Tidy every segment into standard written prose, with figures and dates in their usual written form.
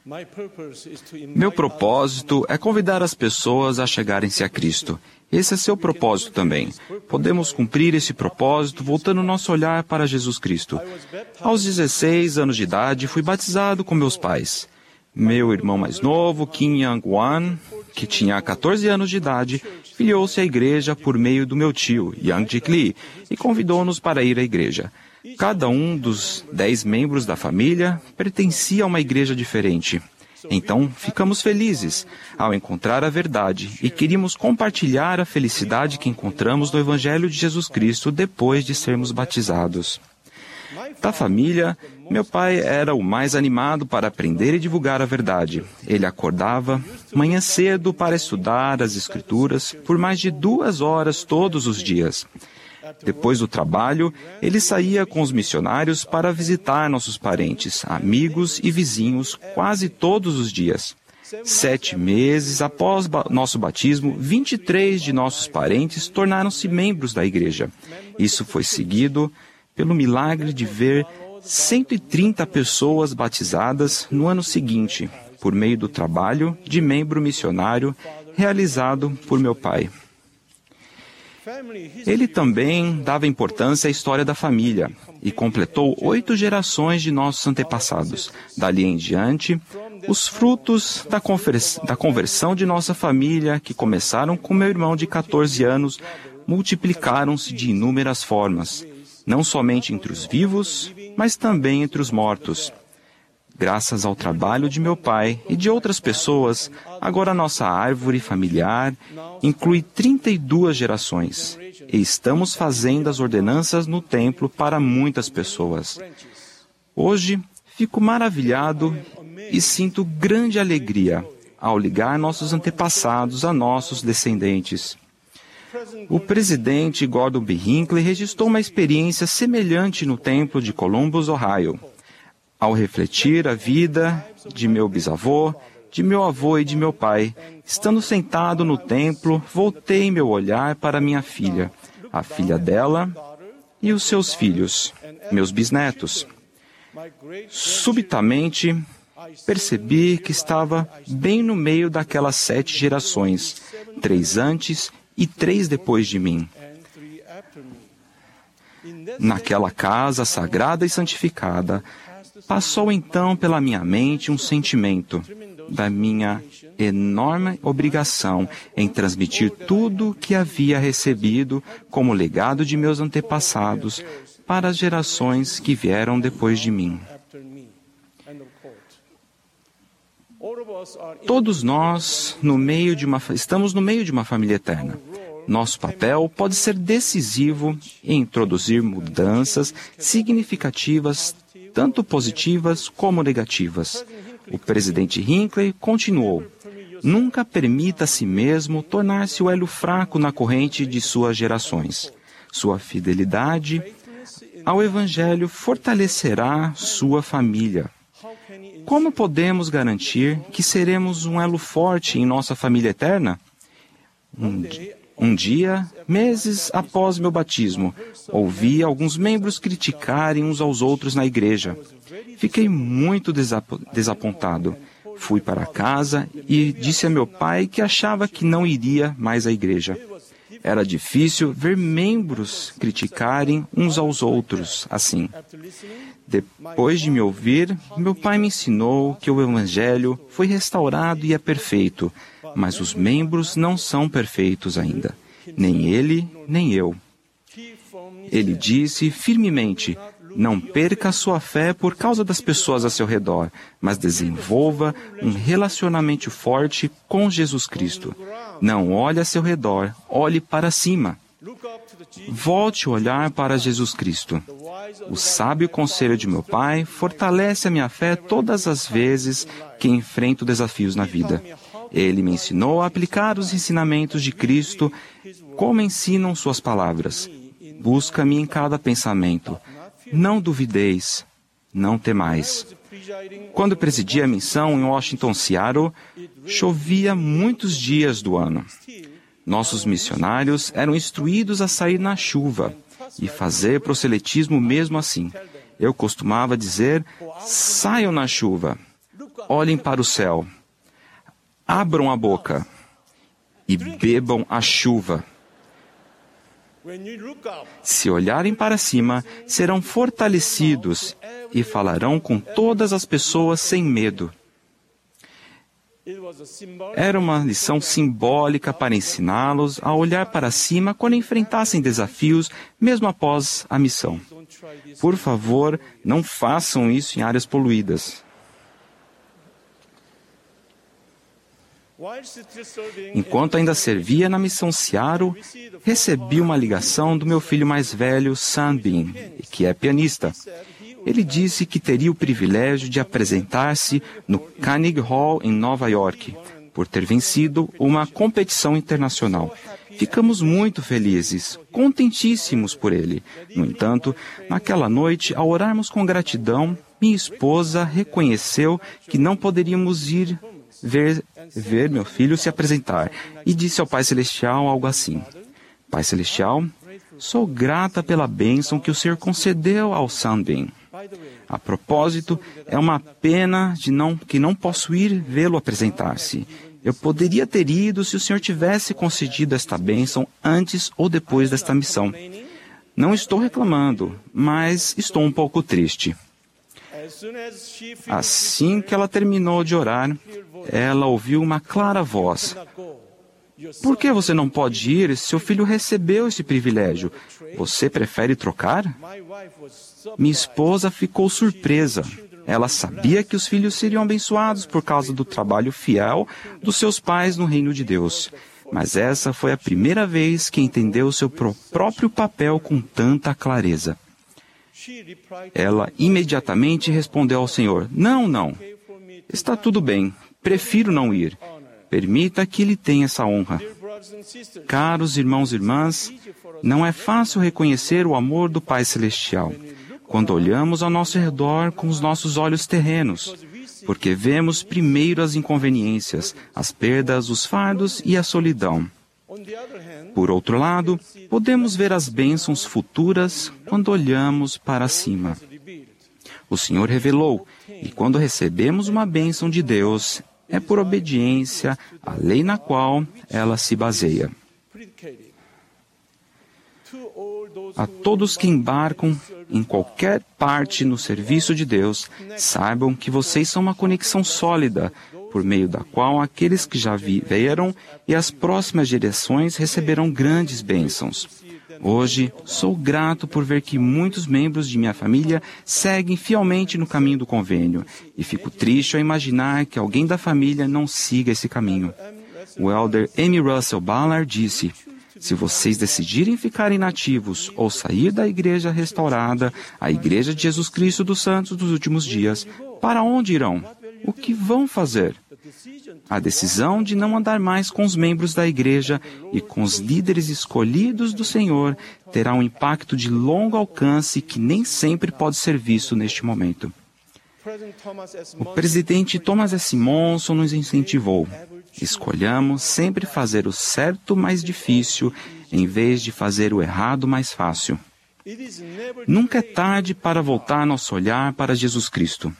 Meu propósito é convidar as pessoas a chegarem-se a Cristo. Esse é seu propósito também. Podemos cumprir esse propósito voltando nosso olhar para Jesus Cristo. Aos 16 anos de idade, fui batizado com meus pais. Meu irmão mais novo, Kim Young-wan, que tinha 14 anos de idade, filiou-se à igreja por meio do meu tio, Young Jik Lee, e convidou-nos para ir à igreja. Cada um dos 10 membros da família pertencia a uma igreja diferente. Então, ficamos felizes ao encontrar a verdade e queríamos compartilhar a felicidade que encontramos no Evangelho de Jesus Cristo depois de sermos batizados. Da família, meu pai era o mais animado para aprender e divulgar a verdade. Ele acordava manhã cedo para estudar as Escrituras por mais de 2 horas todos os dias. Depois do trabalho, ele saía com os missionários para visitar nossos parentes, amigos e vizinhos quase todos os dias. 7 meses após nosso batismo, 23 de nossos parentes tornaram-se membros da igreja. Isso foi seguido pelo milagre de ver 130 pessoas batizadas no ano seguinte, por meio do trabalho de membro missionário realizado por meu pai. Ele também dava importância à história da família e completou 8 gerações de nossos antepassados. Dali em diante, os frutos da conversão de nossa família, que começaram com meu irmão de 14 anos, multiplicaram-se de inúmeras formas, não somente entre os vivos, mas também entre os mortos. Graças ao trabalho de meu pai e de outras pessoas, agora nossa árvore familiar inclui 32 gerações. E estamos fazendo as ordenanças no templo para muitas pessoas. Hoje, fico maravilhado e sinto grande alegria ao ligar nossos antepassados a nossos descendentes. O presidente Gordon B. Hinckley registrou uma experiência semelhante no templo de Columbus, Ohio. Ao refletir a vida de meu bisavô, de meu avô e de meu pai, estando sentado no templo, voltei meu olhar para minha filha, a filha dela e os seus filhos, meus bisnetos. Subitamente, percebi que estava bem no meio daquelas 7 gerações, 3 antes e 3 depois de mim. Naquela casa sagrada e santificada, passou então pela minha mente um sentimento da minha enorme obrigação em transmitir tudo o que havia recebido como legado de meus antepassados para as gerações que vieram depois de mim. Todos nós estamos no meio de uma família eterna. Nosso papel pode ser decisivo em introduzir mudanças significativas, tanto positivas como negativas. O presidente Hinckley continuou: nunca permita a si mesmo tornar-se o elo fraco na corrente de suas gerações. Sua fidelidade ao Evangelho fortalecerá sua família. Como podemos garantir que seremos um elo forte em nossa família eterna? Um dia, meses após meu batismo, ouvi alguns membros criticarem uns aos outros na igreja. Fiquei muito desapontado. Fui para casa e disse a meu pai que achava que não iria mais à igreja. Era difícil ver membros criticarem uns aos outros assim. Depois de me ouvir, meu pai me ensinou que o Evangelho foi restaurado e é perfeito, mas os membros não são perfeitos ainda, nem ele, nem eu. Ele disse firmemente: não perca a sua fé por causa das pessoas a seu redor, mas desenvolva um relacionamento forte com Jesus Cristo. Não olhe a seu redor, olhe para cima. Volte a olhar para Jesus Cristo. O sábio conselho de meu pai fortalece a minha fé todas as vezes que enfrento desafios na vida. Ele me ensinou a aplicar os ensinamentos de Cristo como ensinam suas palavras. Busca-me em cada pensamento. Não duvideis, não temais. Quando presidi a missão em Washington, Seattle, chovia muitos dias do ano. Nossos missionários eram instruídos a sair na chuva e fazer proselitismo mesmo assim. Eu costumava dizer: saiam na chuva. olhem para o céu, abram a boca e bebam a chuva. Se olharem para cima, serão fortalecidos e falarão com todas as pessoas sem medo. Era uma lição simbólica para ensiná-los a olhar para cima quando enfrentassem desafios, mesmo após a missão. Por favor, não façam isso em áreas poluídas. Enquanto ainda servia na missão Seattle, recebi uma ligação do meu filho mais velho, Sunbeam, que é pianista. Ele disse que teria o privilégio de apresentar-se no Carnegie Hall, em Nova York, por ter vencido uma competição internacional. Ficamos muito felizes, contentíssimos por ele. No entanto, naquela noite, ao orarmos com gratidão, minha esposa reconheceu que não poderíamos ir ver meu filho se apresentar e disse ao Pai Celestial algo assim: Pai Celestial, sou grata pela bênção que o Senhor concedeu ao Sunbeam. A propósito, é uma pena que não posso ir vê-lo apresentar-se. Eu poderia ter ido se o Senhor tivesse concedido esta bênção antes ou depois desta missão. Não estou reclamando, mas estou um pouco triste. Assim que ela terminou de orar, ela ouviu uma clara voz. Por que você não pode ir? Seu filho recebeu esse privilégio. Você prefere trocar? Minha esposa ficou surpresa. Ela sabia que os filhos seriam abençoados por causa do trabalho fiel dos seus pais no reino de Deus. Mas essa foi a primeira vez que entendeu seu próprio papel com tanta clareza. Ela imediatamente respondeu ao Senhor: Não. Está tudo bem. Prefiro não ir. Permita que Ele tenha essa honra. Caros irmãos e irmãs, não é fácil reconhecer o amor do Pai Celestial quando olhamos ao nosso redor com os nossos olhos terrenos, porque vemos primeiro as inconveniências, as perdas, os fardos e a solidão. Por outro lado, podemos ver as bênçãos futuras quando olhamos para cima. O Senhor revelou, e quando recebemos uma bênção de Deus, é por obediência à lei na qual ela se baseia. A todos que embarcam em qualquer parte no serviço de Deus, saibam que vocês são uma conexão sólida, por meio da qual aqueles que já viveram e as próximas gerações receberão grandes bênçãos. Hoje, sou grato por ver que muitos membros de minha família seguem fielmente no caminho do convênio, e fico triste ao imaginar que alguém da família não siga esse caminho. O elder M. Russell Ballard disse: se vocês decidirem ficar inativos ou sair da igreja restaurada, a Igreja de Jesus Cristo dos Santos dos Últimos Dias, para onde irão? O que vão fazer? A decisão de não andar mais com os membros da igreja e com os líderes escolhidos do Senhor terá um impacto de longo alcance que nem sempre pode ser visto neste momento. O presidente Thomas S. Monson nos incentivou: escolhamos sempre fazer o certo mais difícil, em vez de fazer o errado mais fácil. Nunca é tarde para voltar nosso olhar para Jesus Cristo.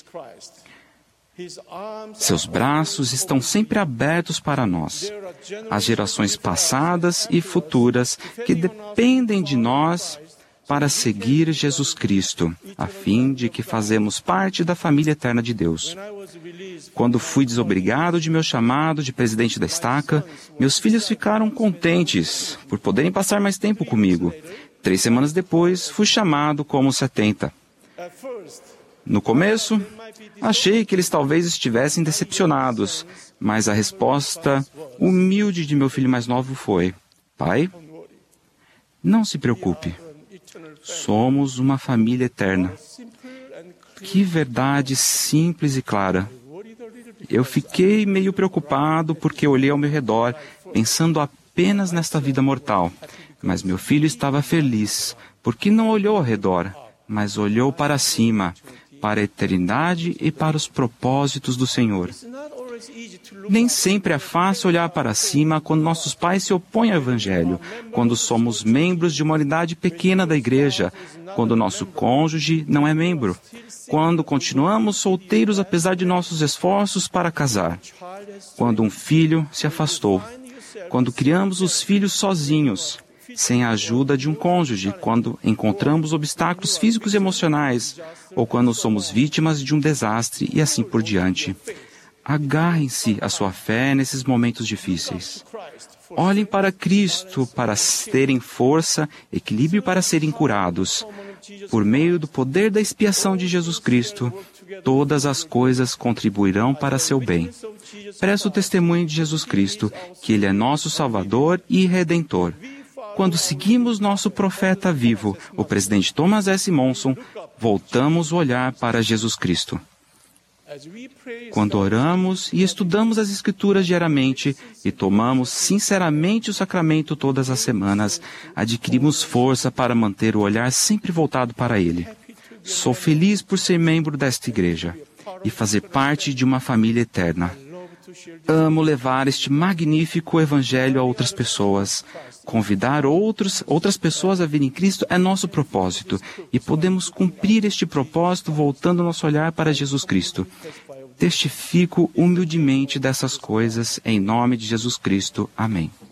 Seus braços estão sempre abertos para nós. As gerações passadas e futuras que dependem de nós para seguir Jesus Cristo, a fim de que fazemos parte da família eterna de Deus. Quando fui desobrigado de meu chamado de presidente da estaca, meus filhos ficaram contentes por poderem passar mais tempo comigo. 3 semanas depois, fui chamado como 70. No começo, achei que eles talvez estivessem decepcionados, mas a resposta humilde de meu filho mais novo foi: Pai, não se preocupe. Somos uma família eterna. Que verdade simples e clara. Eu fiquei meio preocupado porque olhei ao meu redor, pensando apenas nesta vida mortal. Mas meu filho estava feliz, porque não olhou ao redor, mas olhou para cima, para a eternidade e para os propósitos do Senhor. Nem sempre é fácil olhar para cima quando nossos pais se opõem ao Evangelho, quando somos membros de uma unidade pequena da igreja, quando nosso cônjuge não é membro, quando continuamos solteiros apesar de nossos esforços para casar, quando um filho se afastou, quando criamos os filhos sozinhos, sem a ajuda de um cônjuge, quando encontramos obstáculos físicos e emocionais, ou quando somos vítimas de um desastre e assim por diante. Agarrem-se à sua fé nesses momentos difíceis. Olhem para Cristo para terem força, equilíbrio para serem curados. Por meio do poder da expiação de Jesus Cristo, todas as coisas contribuirão para seu bem. Presto o testemunho de Jesus Cristo, que Ele é nosso Salvador e Redentor. Quando seguimos nosso profeta vivo, o presidente Thomas S. Monson, voltamos o olhar para Jesus Cristo. Quando oramos e estudamos as Escrituras diariamente e tomamos sinceramente o sacramento todas as semanas, adquirimos força para manter o olhar sempre voltado para Ele. Sou feliz por ser membro desta igreja e fazer parte de uma família eterna. Amo levar este magnífico Evangelho a outras pessoas. Convidar outras pessoas a virem em Cristo é nosso propósito e podemos cumprir este propósito voltando nosso olhar para Jesus Cristo. Testifico humildemente dessas coisas em nome de Jesus Cristo. Amém.